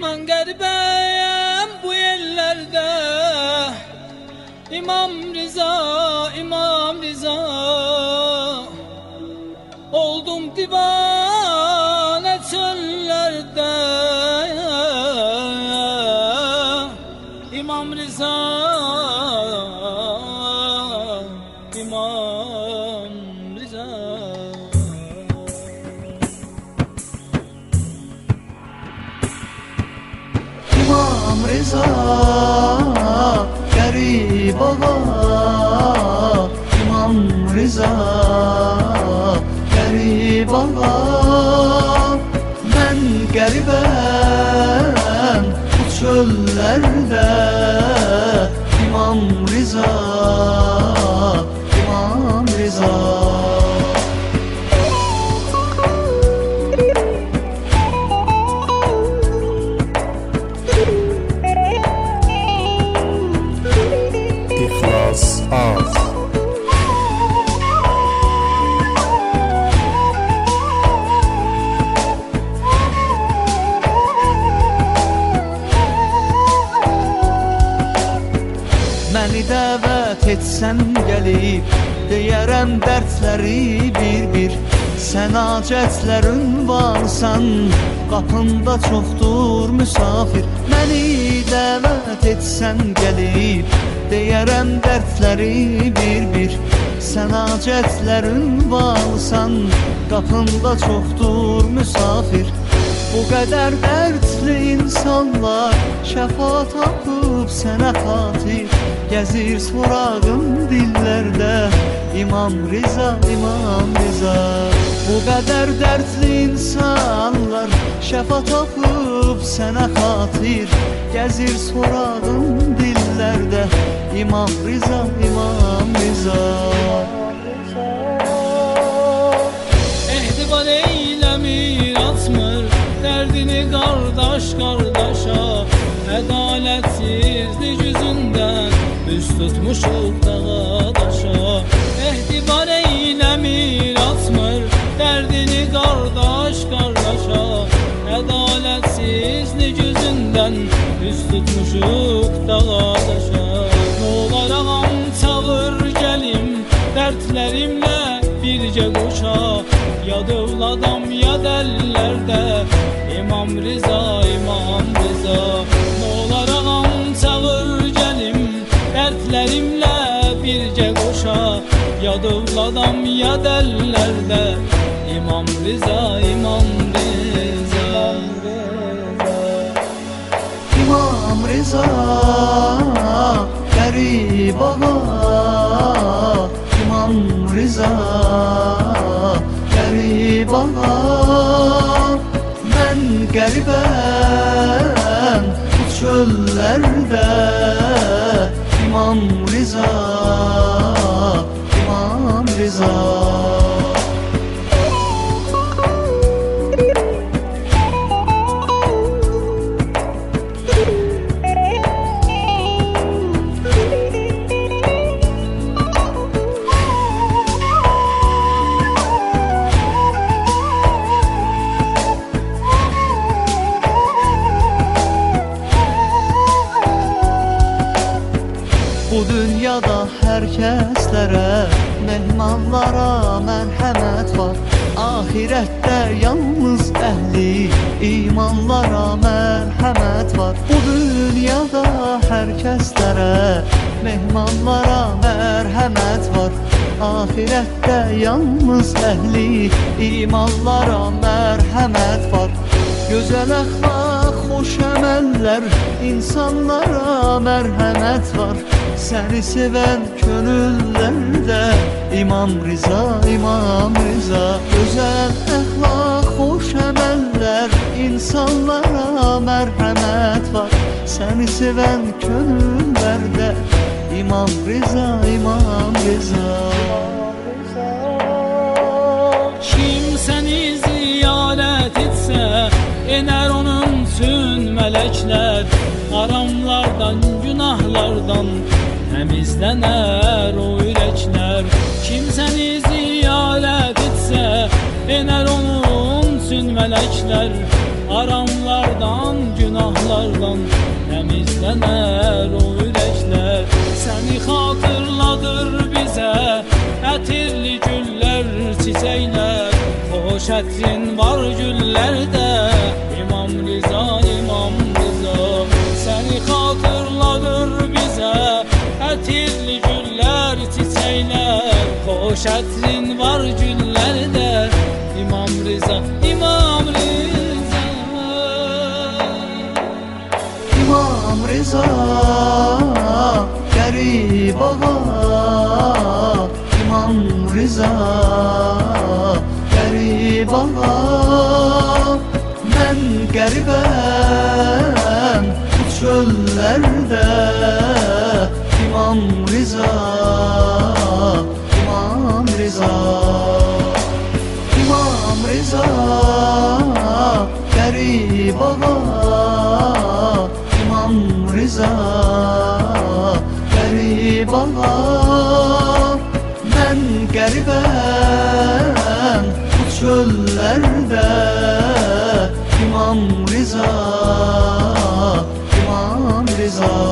Mən qəribəyəm bu yerlərdə, İmam Rıza, İmam Rıza. Oldum divanə çöllərdə, İmam Rıza, İmam Rıza. İmam Rıza, Qərib ağa, İmam Rıza, Qərib ağa. Mən qəribəm bu çöllərdə, İmam Rıza, İmam Rıza. İxlas az. Məni dəvət etsən gəlib, deyərəm dərdləri bir-bir. Sən acətlər ünvansan, qapında çoxdur müsafir. Məni dəvət etsən gəlib, deyərəm dərdləri bir-bir. Sən acətlər ünvansan, qapında çoxdur müsafir. Bu qədər dərdli insanlar şəfa tapıb sənə xatir, gəzir sorağın dillərdə, İmam Rıza, İmam Rıza. Bu qədər dərdli insanlar şəfa tapıb sənə xatir, gəzir sorağın dillərdə, İmam Rıza, İmam Rıza. Ehtibar eyləmir, atmır dərdini qardaş qardaşa. Ədalətsizlik yüzündən üz tutmuşuq dağa daşa. Ehtibar eyləmir, atmır dərdini qardaş qardaşa. Ədalətsizlik yüzündən üz tutmuşuq dağa daşa. Nolar ağam çağır gəlim, dərdlərimlə bircə qoşa. Ya dövladam ya dəllərdə, İmam Rıza, İmam Rıza. Nolar ağam çağır gəlim, dərdlərimlə bircə qoşa. Ya dövladam ya dəllərdə, İmam Rıza, İmam Rıza. İmam Rıza, Qərib ağa, İmam Rıza, Qərib ağa. Mən qəribəm bu çöllərdə, İmam Rıza, İmam Rıza. Bu dünyada hər kəslərə, mehmanlara mərhəmət var. Ahirətdə yalnız əhli imanlara mərhəmət var. Bu dünyada hər kəslərə, mehmanlara mərhəmət var. Ahirətdə yalnız əhli imanlara mərhəmət var. Gözəl əxlaq, xoş əməllər, insanlara mərhəmət var. Səni sevən könüllərdə, İmam Rıza, İmam Rıza. Gözəl əxlaq, xoş əməllər, insanlara mərhəmət var. Səni sevən könüllərdə, İmam Rıza, İmam Rıza. Kim səni ziyarət etsə, enər onun üçün mələklər. Haramlardan, günahlardan təmizlənər o ürəklər. Kim səni ziyarət etsə, enər onun üçün mələklər. haramlardan, günahlardan temizlenər o ürəklər. Səni xatırladır bizə ətirli güllər, çiçəklər. Xoş ətrin var güllərdə, İmam Rıza, İmam Rıza. Səni xatırladır bizə ətirli güllər, çiçəklər. Xoş ətrin var güllərdə, İmam Rıza, İmam Rıza. İmam Rıza Qərib ağa, İmam Rıza Qərib ağa. Mən qəribəm bu çöllərdə, İmam Rıza, İmam Rıza. İmam Rıza Qərib ağa, İmam Rıza Qərib ağa. Mən qəribəm bu çöllərdə, İmam Rıza, İmam Rıza.